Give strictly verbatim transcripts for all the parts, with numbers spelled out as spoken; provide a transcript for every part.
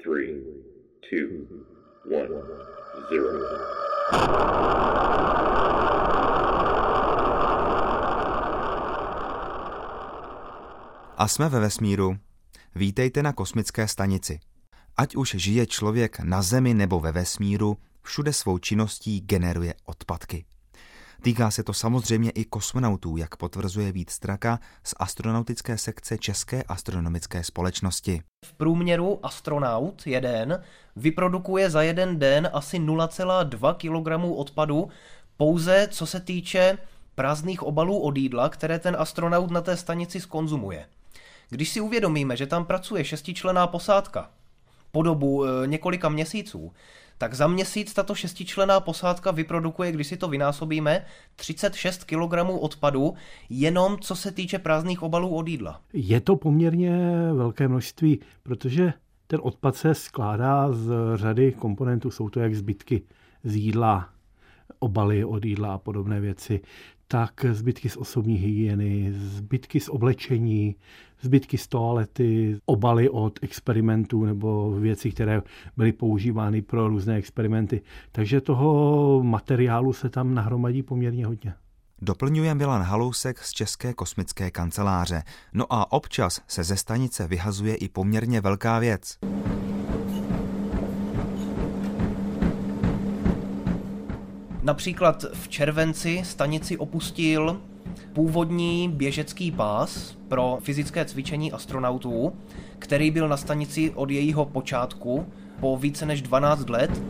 three, two, one, zero. A jsme ve vesmíru. Vítejte na kosmické stanici. Ať už žije člověk na Zemi nebo ve vesmíru, všude svou činností generuje odpadky. Týká se to samozřejmě i kosmonautů, jak potvrzuje Vít Straka z astronautické sekce České astronomické společnosti. V průměru astronaut jeden vyprodukuje za jeden den asi nula celá dva kilogramu odpadu, pouze co se týče prázdných obalů od jídla, které ten astronaut na té stanici zkonzumuje. Když si uvědomíme, že tam pracuje šestičlenná posádka po dobu e, několika měsíců, tak za měsíc tato šestičlenná posádka vyprodukuje, když si to vynásobíme, třicet šest kilogramů odpadu, jenom co se týče prázdných obalů od jídla. Je to poměrně velké množství, protože ten odpad se skládá z řady komponentů, jsou to jak zbytky z jídla, obaly od jídla a podobné věci, tak zbytky z osobní hygieny, zbytky z oblečení, zbytky z toalety, obaly od experimentů nebo věci, které byly používány pro různé experimenty. Takže toho materiálu se tam nahromadí poměrně hodně. Doplňuje Milan Halousek z České kosmické kanceláře. No a občas se ze stanice vyhazuje i poměrně velká věc. Například v červenci stanici opustil původní běžecký pás pro fyzické cvičení astronautů, který byl na stanici od jejího počátku po více než dvanáct let.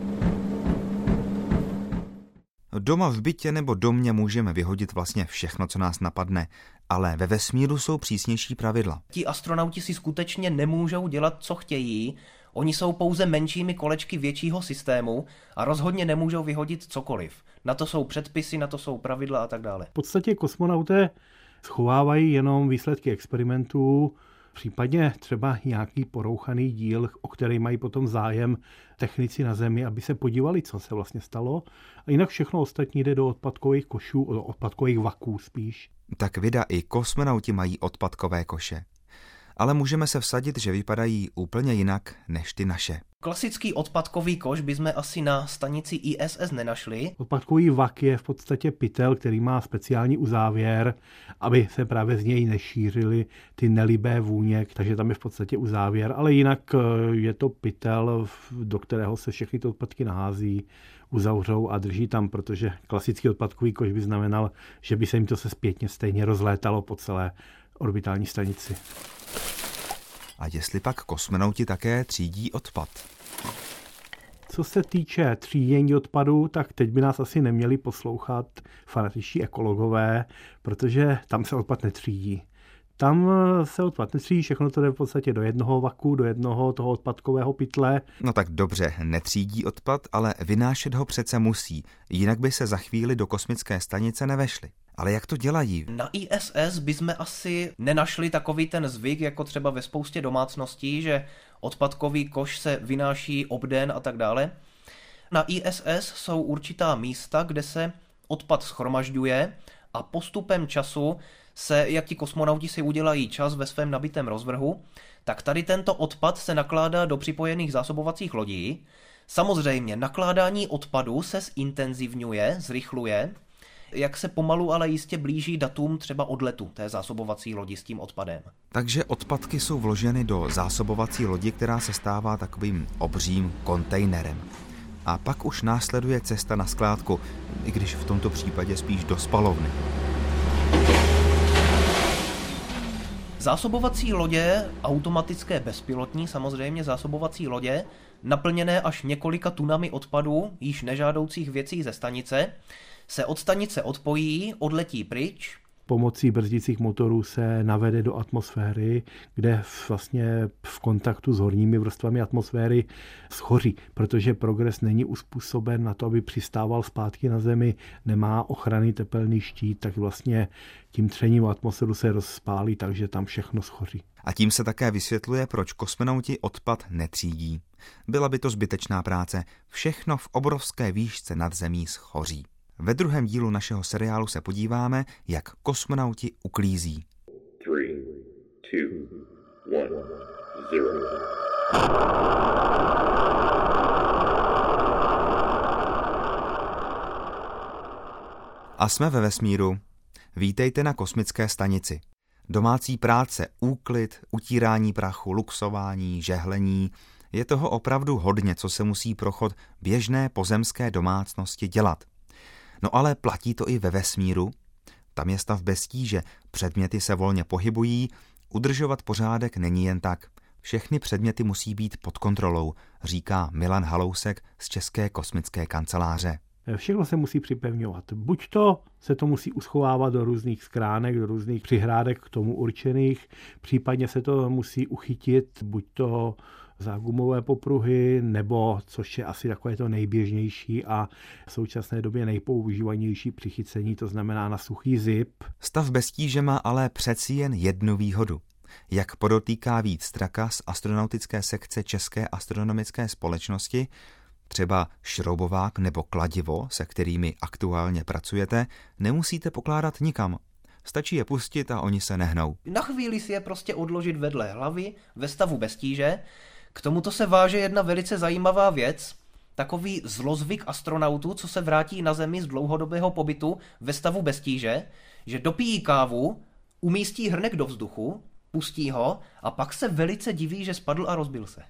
Doma v bytě nebo domě můžeme vyhodit vlastně všechno, co nás napadne, ale ve vesmíru jsou přísnější pravidla. Ti astronauti si skutečně nemůžou dělat, co chtějí. Oni jsou pouze menšími kolečky většího systému a rozhodně nemůžou vyhodit cokoliv. Na to jsou předpisy, na to jsou pravidla a tak dále. V podstatě kosmonauté schovávají jenom výsledky experimentů, případně třeba nějaký porouchaný díl, o který mají potom zájem technici na Zemi, aby se podívali, co se vlastně stalo. A jinak všechno ostatní jde do odpadkových košů, do odpadkových vaků spíš. Tak vida i kosmonauti mají odpadkové koše. Ale můžeme se vsadit, že vypadají úplně jinak než ty naše. Klasický odpadkový koš bychom asi na stanici I S S nenašli. Odpadkový vak je v podstatě pytel, který má speciální uzávěr, aby se právě z něj nešířily ty nelibé vůně, takže tam je v podstatě uzávěr, ale jinak je to pytel, do kterého se všechny ty odpadky nahází, uzavřou a drží tam, protože klasický odpadkový koš by znamenal, že by se jim to se zpětně stejně rozlétalo po celé orbitální stanici. A jestli pak kosmonauti také třídí odpad? Co se týče třídění odpadu, tak teď by nás asi neměli poslouchat fanatičtí ekologové, protože tam se odpad netřídí. Tam se odpad netřídí, všechno to jde v podstatě do jednoho vaku, do jednoho toho odpadkového pytle. No tak dobře, netřídí odpad, ale vynášet ho přece musí, jinak by se za chvíli do kosmické stanice nevešli. Ale jak to dělají? Na I S S bychom asi nenašli takový ten zvyk, jako třeba ve spoustě domácností, že odpadkový koš se vynáší obden a tak dále. Na I S S jsou určitá místa, kde se odpad shromažďuje a postupem času se, jak ti kosmonauti si udělají čas ve svém nabitém rozvrhu, tak tady tento odpad se nakládá do připojených zásobovacích lodí. Samozřejmě nakládání odpadu se zintenzivňuje, zrychluje, jak se pomalu, ale jistě blíží datum třeba odletu té zásobovací lodi s tím odpadem. Takže odpadky jsou vloženy do zásobovací lodi, která se stává takovým obřím kontejnerem. A pak už následuje cesta na skládku, i když v tomto případě spíš do spalovny. Zásobovací lodě, automatické bezpilotní samozřejmě zásobovací lodě, naplněné až několika tunami odpadů, již nežádoucích věcí ze stanice, se od stanice odpojí, odletí pryč. Pomocí brzdicích motorů se navede do atmosféry, kde vlastně v kontaktu s horními vrstvami atmosféry schoří, protože progres není uspůsoben na to, aby přistával zpátky na Zemi, nemá ochranný tepelný štít, tak vlastně tím třením atmosféru se rozpálí, takže tam všechno schoří. A tím se také vysvětluje, proč kosmonauti odpad netřídí. Byla by to zbytečná práce, všechno v obrovské výšce nad zemí schoří. Ve druhém dílu našeho seriálu se podíváme, jak kosmonauti uklízí. Three, two, one, zero. A jsme ve vesmíru. Vítejte na kosmické stanici. Domácí práce, úklid, utírání prachu, luxování, žehlení. Je toho opravdu hodně, co se musí pro chod běžné pozemské domácnosti dělat. No ale platí to i ve vesmíru. Tam je stav bez tíže, předměty se volně pohybují, udržovat pořádek není jen tak. Všechny předměty musí být pod kontrolou, říká Milan Halousek z České kosmické kanceláře. Všechno se musí připevňovat. Buď to se to musí uschovávat do různých skránek, do různých přihrádek k tomu určených, případně se to musí uchytit, buď to za gumové popruhy, nebo, což je asi takové to nejběžnější a v současné době nejpoužívanější přichycení, to znamená na suchý zip. Stav bez tíže má ale přeci jen jednu výhodu. Jak podotýká Vít Straka z astronautické sekce České astronomické společnosti, třeba šroubovák nebo kladivo, se kterými aktuálně pracujete, nemusíte pokládat nikam. Stačí je pustit a oni se nehnou. Na chvíli si je prostě odložit vedle hlavy ve stavu bez tíže. K tomuto se váže jedna velice zajímavá věc, takový zlozvyk astronautů, co se vrátí na Zemi z dlouhodobého pobytu ve stavu bez tíže, že dopijí kávu, umístí hrnek do vzduchu, pustí ho a pak se velice diví, že spadl a rozbil se.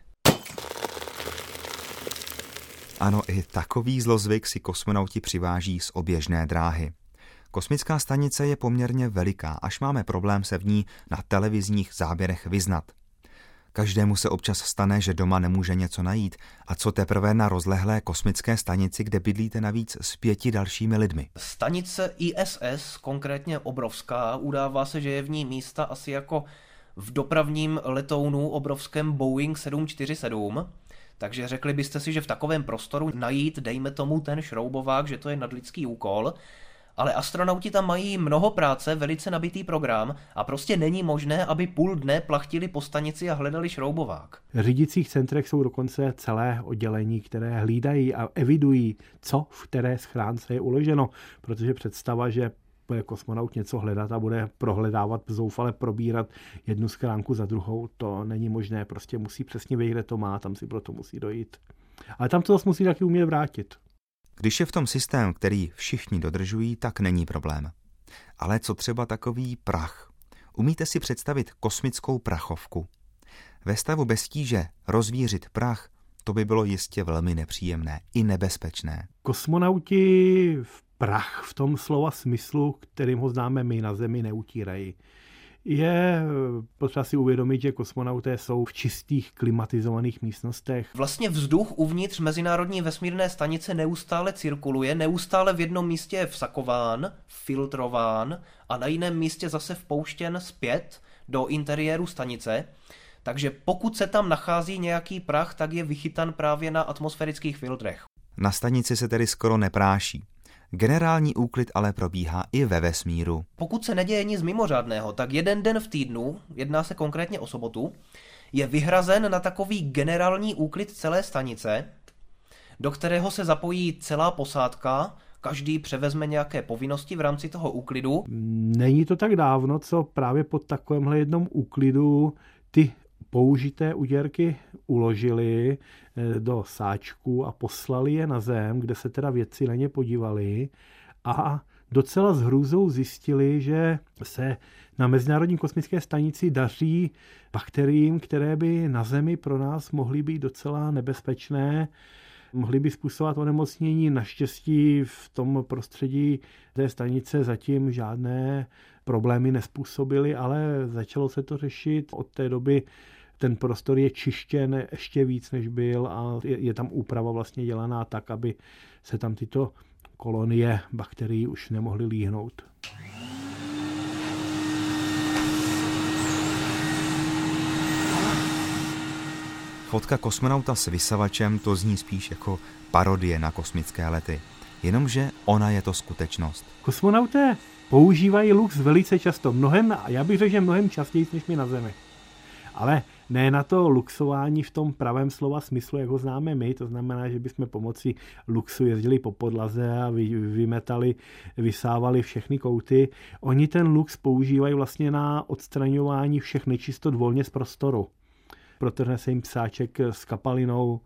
Ano, i takový zlozvyk si kosmonauti přiváží z oběžné dráhy. Kosmická stanice je poměrně veliká, až máme problém se v ní na televizních záběrech vyznat. Každému se občas stane, že doma nemůže něco najít, a co teprve na rozlehlé kosmické stanici, kde bydlíte navíc s pěti dalšími lidmi. Stanice I S S, konkrétně obrovská, udává se, že je v ní místa asi jako v dopravním letounu obrovském Boeing sedm čtyři sedm, takže řekli byste si, že v takovém prostoru najít, dejme tomu ten šroubovák, že to je nadlidský úkol, ale astronauti tam mají mnoho práce, velice nabitý program a prostě není možné, aby půl dne plachtili po stanici a hledali šroubovák. V řídicích centrech jsou dokonce celé oddělení, které hlídají a evidují, co v které schránce je uloženo, protože představa, že bude kosmonaut něco hledat a bude prohledávat, zoufale probírat jednu schránku za druhou, to není možné, prostě musí přesně vědět, kde to má, tam si proto musí dojít. Ale tam to zase musí taky umět vrátit. Když je v tom systém, který všichni dodržují, tak není problém. Ale co třeba takový prach? Umíte si představit kosmickou prachovku? Ve stavu bez tíže rozvířit prach, to by bylo jistě velmi nepříjemné i nebezpečné. Kosmonauti v prach v tom slova smyslu, kterým ho známe my na Zemi, neutírají. Je potřeba si uvědomit, že kosmonauté jsou v čistých klimatizovaných místnostech. Vlastně vzduch uvnitř Mezinárodní vesmírné stanice neustále cirkuluje, neustále v jednom místě je vsakován, filtrován a na jiném místě zase vpouštěn zpět do interiéru stanice. Takže pokud se tam nachází nějaký prach, tak je vychytan právě na atmosférických filtrech. Na stanici se tedy skoro nepráší. Generální úklid ale probíhá i ve vesmíru. Pokud se neděje nic mimořádného, tak jeden den v týdnu, jedná se konkrétně o sobotu, je vyhrazen na takový generální úklid celé stanice, do kterého se zapojí celá posádka, každý převezme nějaké povinnosti v rámci toho úklidu. Není to tak dávno, co právě pod takovémhle jednom úklidu ty použité uděrky uložili do sáčků a poslali je na Zem, kde se teda vědci na ně podívali a docela s hrůzou zjistili, že se na Mezinárodní kosmické stanici daří bakteriím, které by na Zemi pro nás mohly být docela nebezpečné, mohly by způsobovat onemocnění. Naštěstí v tom prostředí té stanice zatím žádné problémy nezpůsobily, ale začalo se to řešit. Od té doby ten prostor je čištěn ještě víc, než byl a je, je tam úprava vlastně dělaná tak, aby se tam tyto kolonie bakterií už nemohly líhnout. Fotka kosmonauta s vysavačem, to zní spíš jako parodie na kosmické lety. Jenomže ona je to skutečnost. Kosmonauté používají lux velice často. Mnohem, já bych řekl, že mnohem častěji než my na Zemi. Ale ne na to luxování v tom pravém slova smyslu, jak ho známe my, to znamená, že bychom pomocí luxu jezdili po podlaze a vymetali, vysávali všechny kouty. Oni ten lux používají vlastně na odstraňování všech nečistot volně z prostoru. Protrhne se jim psáček s kapalinou,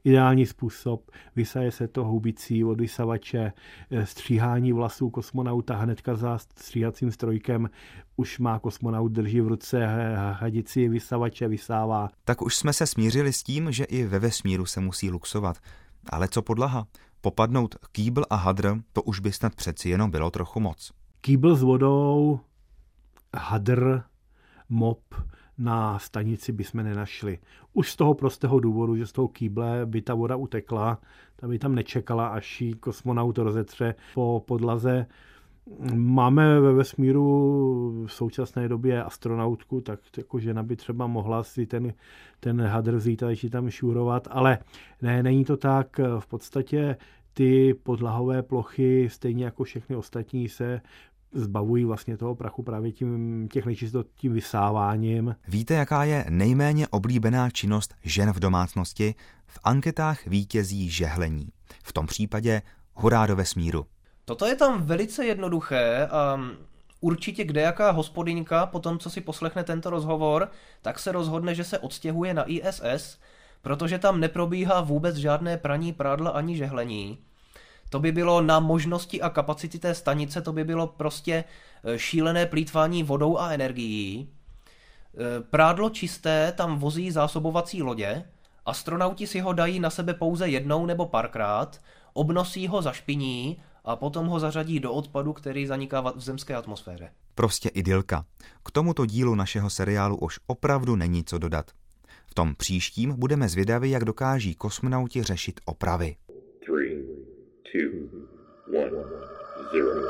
ideální způsob. Vysaje se to houbicí od vysavače, stříhání vlasů kosmonauta hnedka za stříhacím strojkem. Už má kosmonaut, drží v ruce hadici vysavače, vysává. Tak už jsme se smířili s tím, že i ve vesmíru se musí luxovat. Ale co podlaha? Popadnout kýbl a hadr, to už by snad přeci jenom bylo trochu moc. Kýbl s vodou, hadr, mop na stanici bychom nenašli. Už z toho prostého důvodu, že z toho kýble by ta voda utekla, ta by tam nečekala, až ji kosmonaut rozetře po podlaze. Máme ve vesmíru v současné době astronautku, tak jako žena by třeba mohla si ten, ten hadr vzít a ještě tam šurovat, ale ne, není to tak. V podstatě ty podlahové plochy, stejně jako všechny ostatní, se zbavují vlastně toho prachu právě tím, těch nečistot tím vysáváním. Víte, jaká je nejméně oblíbená činnost žen v domácnosti? V anketách vítězí žehlení. V tom případě hurá do vesmíru. Toto je tam velice jednoduché a určitě kdejaká hospodyňka po tom, co si poslechne tento rozhovor, tak se rozhodne, že se odstěhuje na I S S, protože tam neprobíhá vůbec žádné praní prádla ani žehlení. To by bylo na možnosti a kapacity té stanice, to by bylo prostě šílené plýtvání vodou a energií. Prádlo čisté tam vozí zásobovací lodě, astronauti si ho dají na sebe pouze jednou nebo párkrát, obnosí ho, zašpiní a potom ho zařadí do odpadu, který zaniká v zemské atmosféře. Prostě idylka. K tomuto dílu našeho seriálu už opravdu není co dodat. V tom příštím budeme zvědaví, jak dokáží kosmonauti řešit opravy. Three, two, one, zero.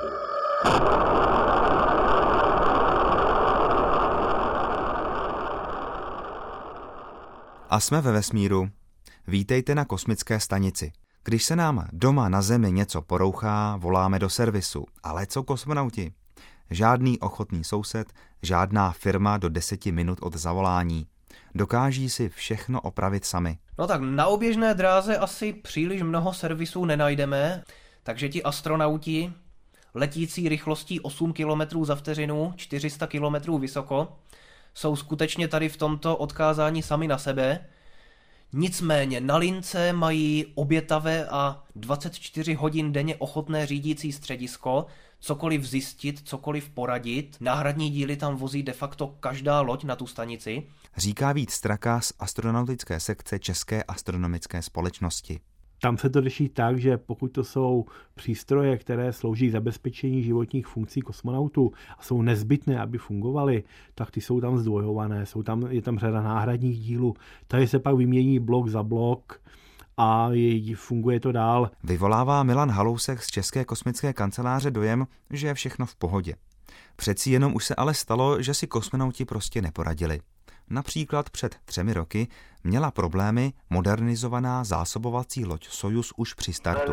A jsme ve vesmíru. Vítejte na kosmické stanici. Když se nám doma na Zemi něco porouchá, voláme do servisu. Ale co kosmonauti? Žádný ochotný soused, žádná firma do deseti minut od zavolání. Dokáží si všechno opravit sami. No tak na oběžné dráze asi příliš mnoho servisů nenajdeme, takže ti astronauti, letící rychlostí osm kilometrů za vteřinu, čtyři sta kilometrů vysoko, jsou skutečně tady v tomto odkázáni sami na sebe. Nicméně na lince mají obětavé a dvacet čtyři hodin denně ochotné řídící středisko, cokoliv zjistit, cokoliv poradit. Náhradní díly tam vozí de facto každá loď na tu stanici. Říká Vít Straka z astronautické sekce České astronomické společnosti. Tam se to řeší tak, že pokud to jsou přístroje, které slouží k zabezpečení životních funkcí kosmonautů a jsou nezbytné, aby fungovaly, tak ty jsou tam zdvojované, jsou tam, je tam řada náhradních dílů. Tady se pak vymění blok za blok a je, funguje to dál. Vyvolává Milan Halousek z České kosmické kanceláře dojem, že je všechno v pohodě. Přeci jenom už se ale stalo, že si kosmonauti prostě neporadili. Například před třemi roky měla problémy modernizovaná zásobovací loď Sojuz už při startu.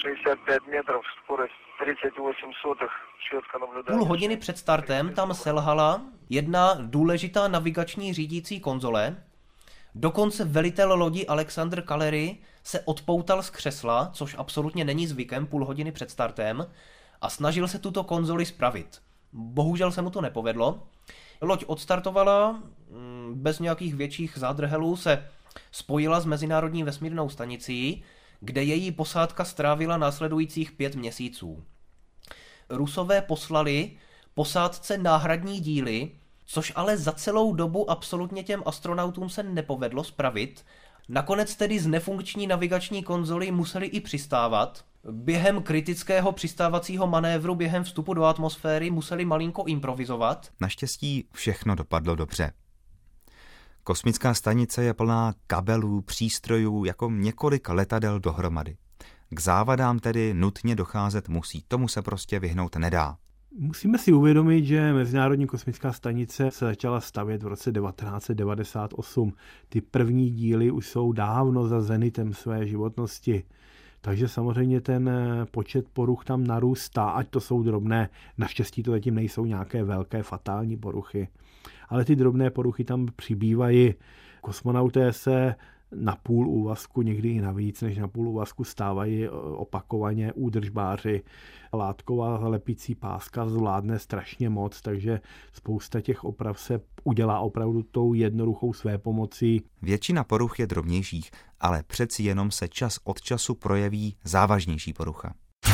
Půl hodiny před startem tam selhala jedna důležitá navigační řídící konzole. Dokonce velitel lodi Alexander Kalery se odpoutal z křesla, což absolutně není zvykem půl hodiny před startem, a snažil se tuto konzoli spravit. Bohužel se mu to nepovedlo. Loď odstartovala, bez nějakých větších zádrhelů se spojila s Mezinárodní vesmírnou stanicí, kde její posádka strávila následujících pět měsíců. Rusové poslali posádce náhradní díly, což ale za celou dobu absolutně těm astronautům se nepovedlo spravit. Nakonec tedy z nefunkční navigační konzoly museli i přistávat. Během kritického přistávacího manévru během vstupu do atmosféry museli malinko improvizovat. Naštěstí všechno dopadlo dobře. Kosmická stanice je plná kabelů, přístrojů, jako několik letadel dohromady. K závadám tedy nutně docházet musí, tomu se prostě vyhnout nedá. Musíme si uvědomit, že Mezinárodní kosmická stanice se začala stavět v roce devatenáct set devadesát osm. Ty první díly už jsou dávno za zenitem své životnosti. Takže samozřejmě ten počet poruch tam narůstá, ať to jsou drobné. Naštěstí to zatím nejsou nějaké velké fatální poruchy. Ale ty drobné poruchy tam přibývají. Kosmonauté se na půl úvazku, někdy i na víc než na půl úvazku stávají opakovaně údržbáři. Látková lepící páska zvládne strašně moc, takže spousta těch oprav se udělá opravdu tou jednoduchou svépomocí. Většina poruch je drobnějších, ale přeci jenom se čas od času projeví závažnější porucha.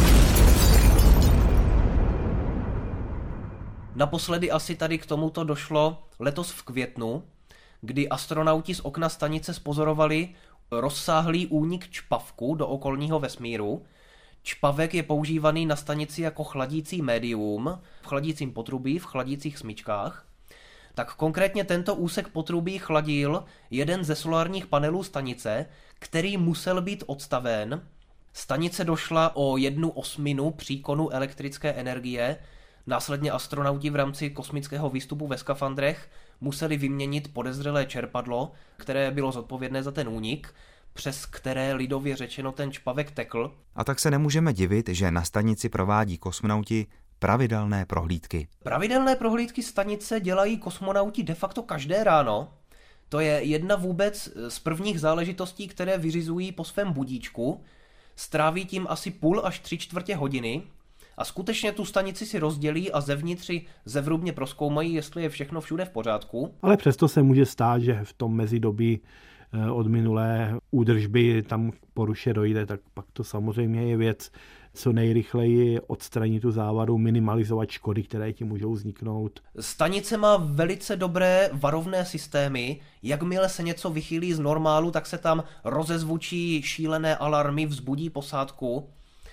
Naposledy asi tady k tomuto došlo letos v květnu, kdy astronauti z okna stanice spozorovali rozsáhlý únik čpavku do okolního vesmíru. Čpavek je používaný na stanici jako chladící médium, v chladícím potrubí, v chladících smyčkách. Tak konkrétně tento úsek potrubí chladil jeden ze solárních panelů stanice, který musel být odstaven. Stanice došla o jednu osminu příkonu elektrické energie. Následně astronauti v rámci kosmického výstupu ve skafandrech museli vyměnit podezřelé čerpadlo, které bylo zodpovědné za ten únik, přes které lidově řečeno ten čpavek tekl. A tak se nemůžeme divit, že na stanici provádí kosmonauti pravidelné prohlídky. Pravidelné prohlídky stanice dělají kosmonauti de facto každé ráno. To je jedna vůbec z prvních záležitostí, které vyřizují po svém budíčku. Stráví tím asi půl až tři čtvrtě hodiny a skutečně tu stanici si rozdělí a zevnitř zevrubně prozkoumají, jestli je všechno všude v pořádku. Ale přesto se může stát, že v tom mezidobí od minulé údržby tam k poruše dojde, tak pak to samozřejmě je věc, co nejrychleji odstranit tu závadu, minimalizovat škody, které ti můžou vzniknout. Stanice má velice dobré varovné systémy. Jakmile se něco vychýlí z normálu, tak se tam rozezvučí šílené alarmy, vzbudí posádku.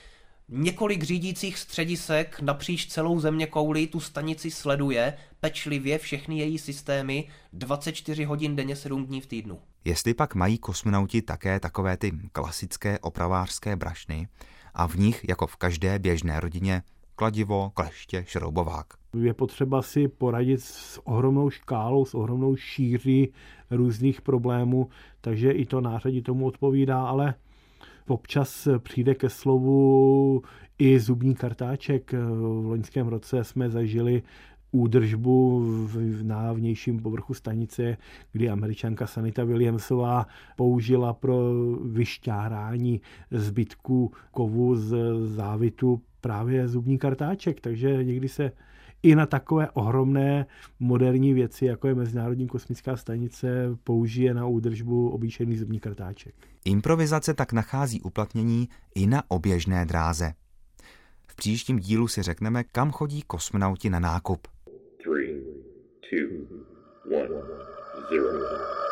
Několik řídících středisek napříč celou zeměkouli tu stanici sleduje pečlivě všechny její systémy dvacet čtyři hodin denně, sedm dní v týdnu. Jestli pak mají kosmonauti také takové ty klasické opravářské brašny a v nich, jako v každé běžné rodině, kladivo, kleště, šroubovák. Je potřeba si poradit s ohromnou škálou, s ohromnou šíří různých problémů, takže i to nářadí tomu odpovídá, ale občas přijde ke slovu i zubní kartáček. V loňském roce jsme zažili údržbu na vnějším povrchu stanice, kdy Američanka Sanita Williamsová použila pro vyšťárání zbytků kovu z závitu právě zubní kartáček, takže někdy se i na takové ohromné moderní věci, jako je Mezinárodní kosmická stanice, použije na údržbu obyčejný zubní kartáček. Improvizace tak nachází uplatnění i na oběžné dráze. V příštím dílu si řekneme, kam chodí kosmonauti na nákup. Three, two, one, zero.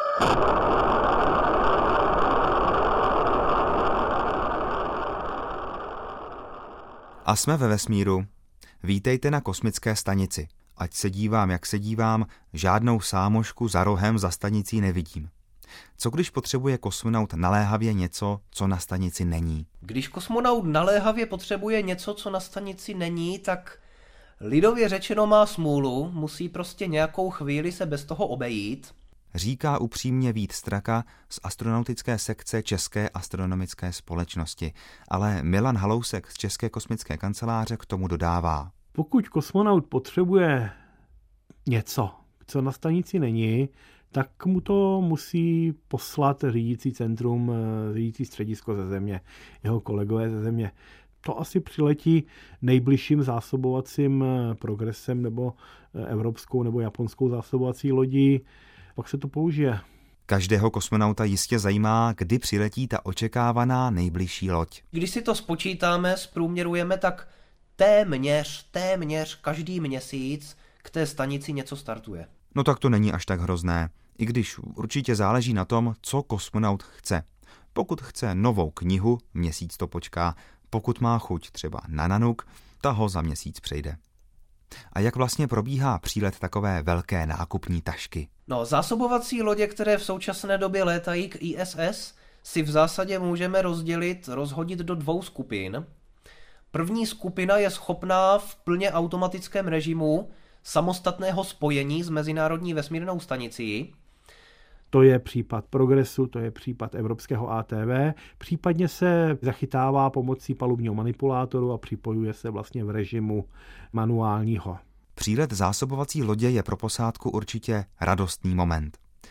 A jsme ve vesmíru. Vítejte na kosmické stanici. Ať se dívám, jak se dívám, žádnou sámošku za rohem za stanicí nevidím. Co když potřebuje kosmonaut naléhavě něco, co na stanici není? Když kosmonaut naléhavě potřebuje něco, co na stanici není, tak lidově řečeno má smůlu, musí prostě nějakou chvíli se bez toho obejít. Říká upřímně Vít Straka z astronautické sekce České astronomické společnosti, ale Milan Halousek z České kosmické kanceláře k tomu dodává. Pokud kosmonaut potřebuje něco, co na stanici není, tak mu to musí poslat řídící centrum, řídící středisko ze Země, jeho kolegové ze Země. To asi přiletí nejbližším zásobovacím progresem nebo evropskou nebo japonskou zásobovací lodí, pak se to použije. Každého kosmonauta jistě zajímá, kdy přiletí ta očekávaná nejbližší loď. Když si to spočítáme, zprůměrujeme, tak téměř, téměř každý měsíc k té stanici něco startuje. No tak to není až tak hrozné, i když určitě záleží na tom, co kosmonaut chce. Pokud chce novou knihu, měsíc to počká, pokud má chuť třeba na nanuk, ta ho za měsíc přejde. A jak vlastně probíhá přílet takové velké nákupní tašky? No, zásobovací lodě, které v současné době létají k I S S, si v zásadě můžeme rozdělit, rozhodit do dvou skupin. První skupina je schopná v plně automatickém režimu samostatného spojení s Mezinárodní vesmírnou stanicí. To je případ Progressu, to je případ evropského A T V. Případně se zachytává pomocí palubního manipulátoru a připojuje se vlastně v režimu manuálního. Přílet zásobovací lodě je pro posádku určitě radostný moment.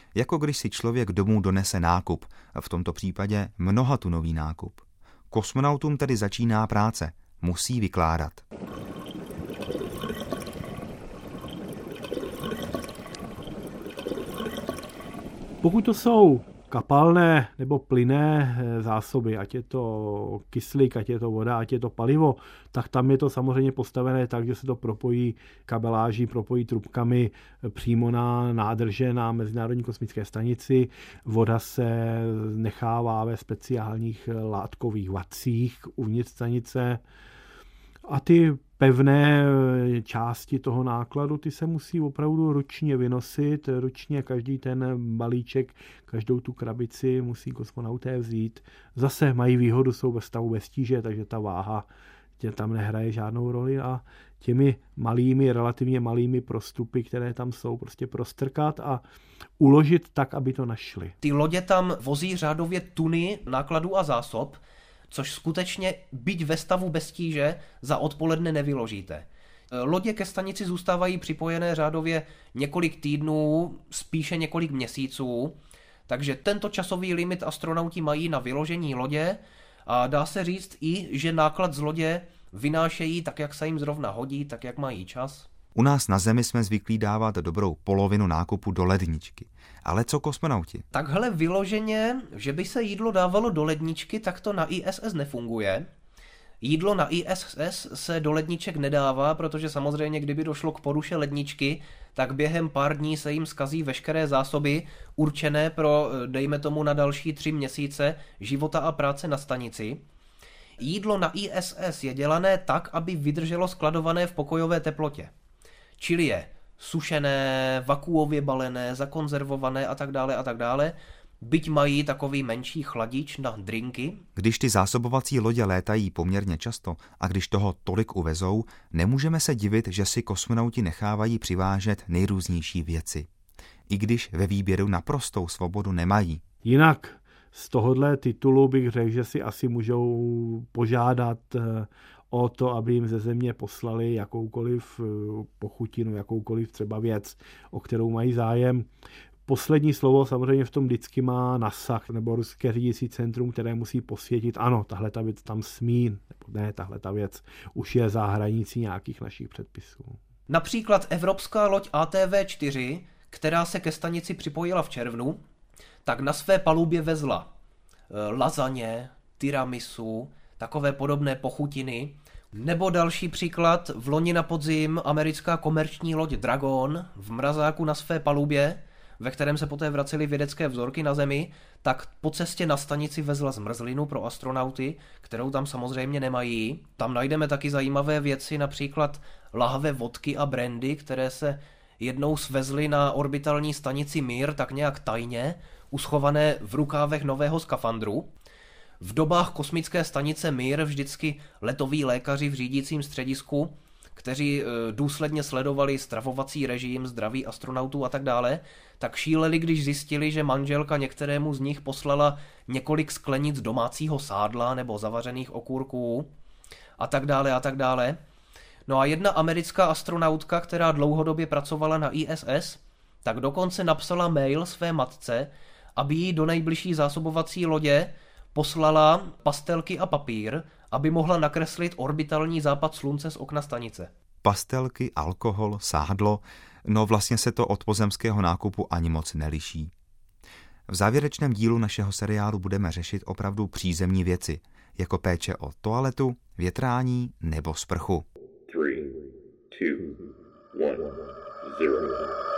Jako když si člověk domů donese nákup, v tomto případě mnohatunový nákup. Kosmonautům tedy začíná práce, musí vykládat. Pokud to jsou kapalné nebo plynné zásoby, ať je to kyslík, ať je to voda, ať je to palivo, tak tam je to samozřejmě postavené tak, že se to propojí kabeláží, propojí trubkami přímo na nádrže na Mezinárodní kosmické stanici. Voda se nechává ve speciálních látkových vacích uvnitř stanice a ty pevné části toho nákladu, ty se musí opravdu ručně vynosit, ručně každý ten balíček, každou tu krabici musí kosmonauté vzít. Zase mají výhodu, jsou ve stavu bez tíže, takže ta váha tě tam nehraje žádnou roli a těmi malými, relativně malými prostupy, které tam jsou, prostě prostrkat a uložit tak, aby to našli. Ty lodě tam vozí řádově tuny nákladů a zásob, což skutečně byť ve stavu bez tíže za odpoledne nevyložíte. Lodě ke stanici zůstávají připojené řádově několik týdnů, spíše několik měsíců, takže tento časový limit astronauti mají na vyložení lodě a dá se říct i, že náklad z lodě vynášejí tak, jak se jim zrovna hodí, tak, jak mají čas. U nás na Zemi jsme zvyklí dávat dobrou polovinu nákupu do ledničky. Ale co kosmonauti? Takhle vyloženě, že by se jídlo dávalo do ledničky, tak to na I S S nefunguje. Jídlo na I S S se do ledniček nedává, protože samozřejmě, kdyby došlo k poruše ledničky, tak během pár dní se jim zkazí veškeré zásoby určené pro, dejme tomu, na další tři měsíce života a práce na stanici. Jídlo na I S S je dělané tak, aby vydrželo skladované v pokojové teplotě. Čili je sušené, vakuově balené, zakonzervované a tak dále a tak dále, byť mají takový menší chladič na drinky. Když ty zásobovací lodě létají poměrně často a když toho tolik uvezou, nemůžeme se divit, že si kosmonauti nechávají přivážet nejrůznější věci. I když ve výběru naprostou svobodu nemají. Jinak z tohohle titulu bych řekl, že si asi můžou požádat o to, aby jim ze Země poslali jakoukoliv pochutinu, jakoukoliv třeba věc, o kterou mají zájem. Poslední slovo samozřejmě v tom vždycky má NASA nebo ruské řídící centrum, které musí posvětit, ano, tahle ta věc tam smí, nebo ne, tahle ta věc už je za hranicí nějakých našich předpisů. Například evropská loď A T V čtyři, která se ke stanici připojila v červnu, tak na své palubě vezla lazaně, tiramisu, takové podobné pochutiny. Nebo další příklad, v loni na podzim americká komerční loď Dragon v mrazáku na své palubě, ve kterém se poté vracely vědecké vzorky na Zemi, tak po cestě na stanici vezla zmrzlinu pro astronauty, kterou tam samozřejmě nemají. Tam najdeme taky zajímavé věci, například lahve vodky a brandy, které se jednou svezly na orbitální stanici Mir tak nějak tajně, uschované v rukávech nového skafandru. V dobách kosmické stanice Mir vždycky letoví lékaři v řídícím středisku, kteří důsledně sledovali stravovací režim, zdraví astronautů a tak dále, tak šíleli, když zjistili, že manželka některému z nich poslala několik sklenic domácího sádla nebo zavařených okurků a tak dále a tak dále. No a jedna americká astronautka, která dlouhodobě pracovala na I S S, tak dokonce napsala mail své matce, aby jí do nejbližší zásobovací lodě poslala pastelky a papír, aby mohla nakreslit orbitální západ slunce z okna stanice. Pastelky, alkohol, sádlo, no vlastně se to od pozemského nákupu ani moc neliší. V závěrečném dílu našeho seriálu budeme řešit opravdu přízemní věci, jako péče o toaletu, větrání nebo sprchu. Three, two, one, zero.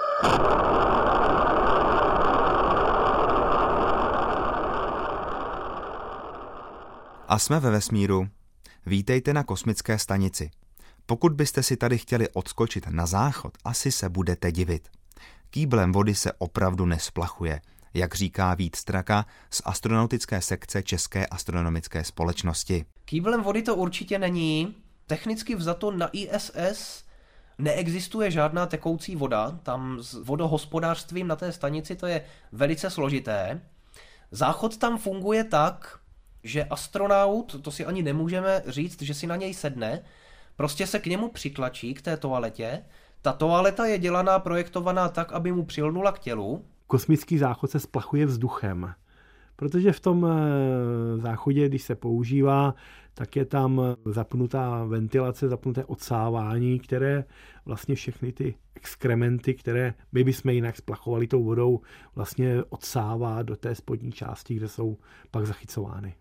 A jsme ve vesmíru. Vítejte na kosmické stanici. Pokud byste si tady chtěli odskočit na záchod, asi se budete divit. Kýblem vody se opravdu nesplachuje, jak říká Vít Straka z astronautické sekce České astronomické společnosti. Kýblem vody to určitě není. Technicky vzato na I S S neexistuje žádná tekoucí voda. Tam s vodohospodářstvím na té stanici to je velice složité. Záchod tam funguje tak, že astronaut, to si ani nemůžeme říct, že si na něj sedne, prostě se k němu přitlačí, k té toaletě. Ta toaleta je dělaná, projektovaná tak, aby mu přilnula k tělu. kosmický záchod se splachuje vzduchem. Protože v tom záchodě, když se používá, tak je tam zapnutá ventilace, zapnuté odsávání, které vlastně všechny ty exkrementy, které my bychom jinak splachovali tou vodou, vlastně odsává do té spodní části, kde jsou pak zachycovány.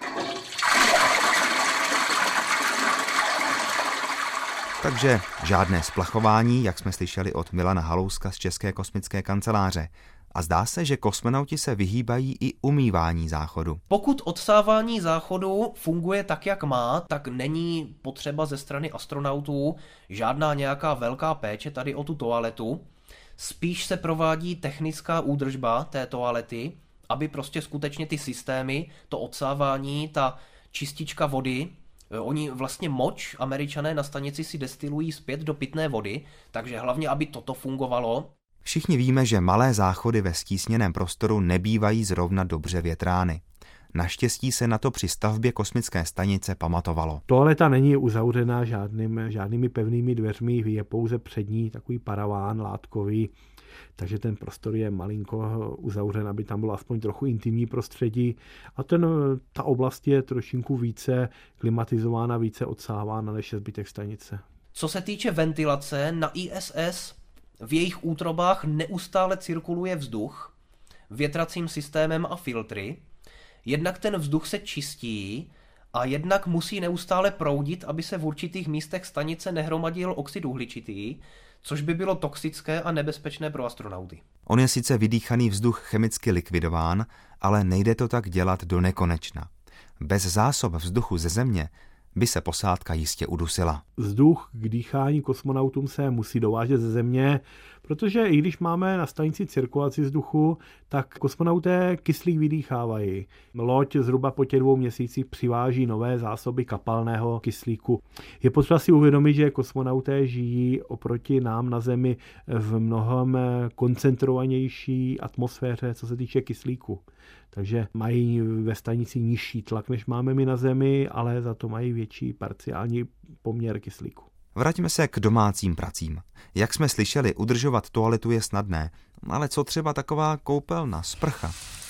Takže žádné splachování, jak jsme slyšeli od Milana Halouska z České kosmické kanceláře. A zdá se, že kosmonauti se vyhýbají i umývání záchodu. Pokud odsávání záchodu funguje tak, jak má, tak není potřeba ze strany astronautů žádná nějaká velká péče tady o tu toaletu. Spíš se provádí technická údržba té toalety, aby prostě skutečně ty systémy, to odsávání, ta čistička vody, oni vlastně moč, Američané na stanici si destilují zpět do pitné vody, takže hlavně, aby toto fungovalo. Všichni víme, že malé záchody ve stísněném prostoru nebývají zrovna dobře větrány. Naštěstí se na to při stavbě kosmické stanice pamatovalo. Toaleta není uzavřená žádným, žádnými pevnými dveřmi, je pouze přední takový paraván látkový, takže ten prostor je malinko uzavřen, aby tam bylo aspoň trochu intimní prostředí. A ten, ta oblast je trošinku více klimatizována, více odsávána než je zbytek stanice. Co se týče ventilace, na I S S v jejich útrobách neustále cirkuluje vzduch větracím systémem a filtry. Jednak ten vzduch se čistí a jednak musí neustále proudit, aby se v určitých místech stanice nehromadil oxid uhličitý, což by bylo toxické a nebezpečné pro astronauty. On je sice vydýchaný vzduch chemicky likvidován, ale nejde to tak dělat do nekonečna. Bez zásob vzduchu ze Země by se posádka jistě udusila. Vzduch k dýchání kosmonautům se musí dovážet ze Země, protože i když máme na stanici cirkulaci vzduchu, tak kosmonauté kyslík vydýchávají. Loď zhruba po těch dvou měsících přiváží nové zásoby kapalného kyslíku. Je potřeba si uvědomit, že kosmonauté žijí oproti nám na Zemi v mnohem koncentrovanější atmosféře, co se týče kyslíku. Takže mají ve stanici nižší tlak, než máme my na Zemi, ale za to mají větší parciální poměr kyslíku. Vraťme se k domácím pracím. Jak jsme slyšeli, udržovat toaletu je snadné, ale co třeba taková koupelna, sprcha?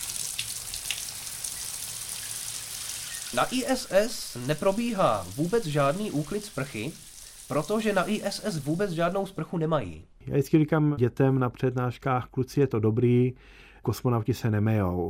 Na I S S neprobíhá vůbec žádný úklid sprchy, protože na I S S vůbec žádnou sprchu nemají. Já vždycky říkám dětem na přednáškách, kluci, je to dobrý, kosmonauti se nemejou.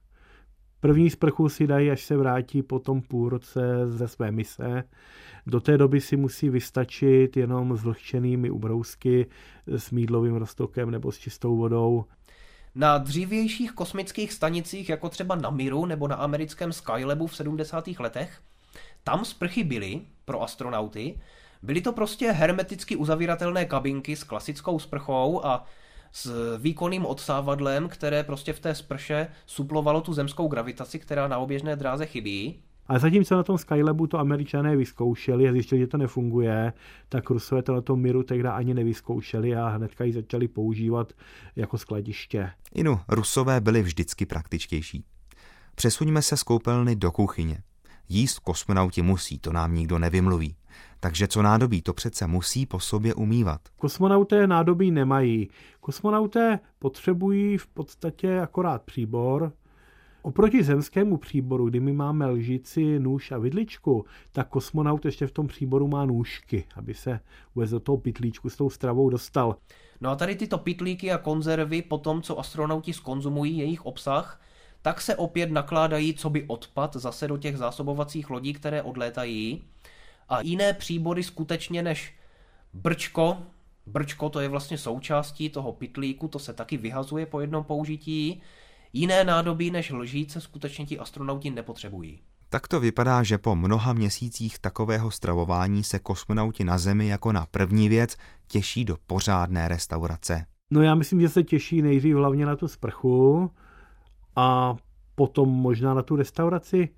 První sprchu si dají, až se vrátí po tom půl roce ze své mise. Do té doby si musí vystačit jenom s vlhčenými ubrousky, s mýdlovým roztokem nebo s čistou vodou. Na dřívějších kosmických stanicích, jako třeba na Miru nebo na americkém Skylabu v sedmdesátých letech, tam sprchy byly pro astronauty. Byly to prostě hermeticky uzavíratelné kabinky s klasickou sprchou a s výkonným odsávadlem, které prostě v té sprše suplovalo tu zemskou gravitaci, která na oběžné dráze chybí. Ale zatímco na tom Skylabu to Američané vyzkoušeli a zjistili, že to nefunguje, tak Rusové to na tom Miru tehdy ani nevyzkoušeli a hnedka ji začali používat jako skladiště. Inu, Rusové byli vždycky praktičtější. Přesuňme se z koupelny do kuchyně. Jíst kosmonauti musí, to nám nikdo nevymluví. Takže co nádobí, to přece musí po sobě umývat. Kosmonauté nádobí nemají. Kosmonauté potřebují v podstatě akorát příbor. Oproti zemskému příboru, kdy my máme lžici, nůž a vidličku, tak kosmonaut ještě v tom příboru má nůžky, aby se vůbec do toho pytlíčku s tou stravou dostal. No a tady tyto pytlíky a konzervy po tom, co astronauti skonzumují jejich obsah, tak se opět nakládají coby odpad zase do těch zásobovacích lodí, které odlétají. A jiné příbory skutečně než brčko, brčko to je vlastně součástí toho pytlíku, to se taky vyhazuje po jednom použití, jiné nádobí než lžíce skutečně ti astronauti nepotřebují. Tak to vypadá, že po mnoha měsících takového stravování se kosmonauti na Zemi jako na první věc těší do pořádné restaurace. No já myslím, že se těší nejdřív hlavně na tu sprchu a potom možná na tu restauraci.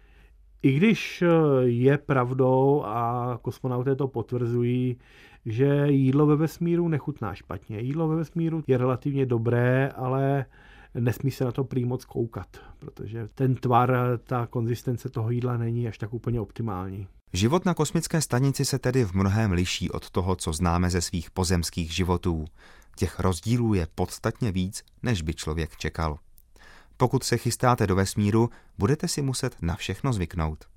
I když je pravdou a kosmonauté to potvrzují, že jídlo ve vesmíru nechutná špatně. Jídlo ve vesmíru je relativně dobré, ale nesmí se na to prý moc koukat, protože ten tvar, ta konzistence toho jídla není až tak úplně optimální. Život na kosmické stanici se tedy v mnohém liší od toho, co známe ze svých pozemských životů. Těch rozdílů je podstatně víc, než by člověk čekal. Pokud se chystáte do vesmíru, budete si muset na všechno zvyknout.